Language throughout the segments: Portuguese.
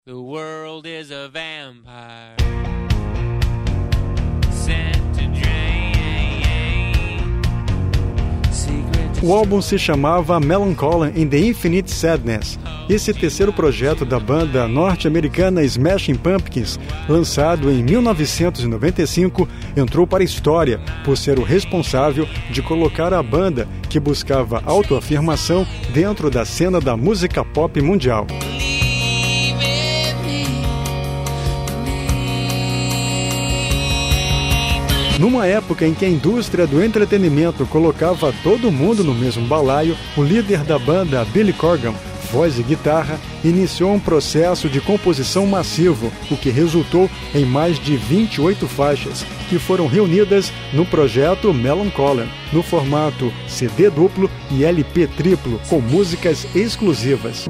The world is a vampire. O álbum se chamava Melancholy in the Infinite Sadness. Esse terceiro projeto da banda norte-americana Smashing Pumpkins, lançado em 1995, entrou para a história por ser o responsável de colocar a banda, que buscava autoafirmação dentro da cena da música pop mundial. Numa época em que a indústria do entretenimento colocava todo mundo no mesmo balaio, o líder da banda, Billy Corgan, voz e guitarra, iniciou um processo de composição massivo, o que resultou em mais de 28 faixas, que foram reunidas no projeto Melancholy, no formato CD duplo e LP triplo, com músicas exclusivas.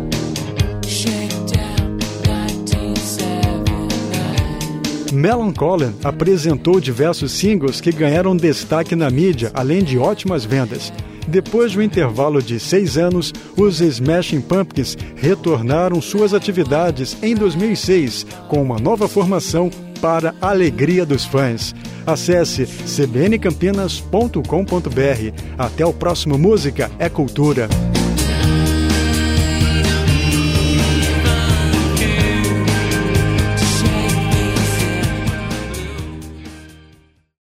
Melancholy apresentou diversos singles que ganharam destaque na mídia, além de ótimas vendas. Depois de um intervalo de 6 anos, os Smashing Pumpkins retornaram suas atividades em 2006, com uma nova formação para a alegria dos fãs. Acesse cbncampinas.com.br. Até o próximo Música é Cultura.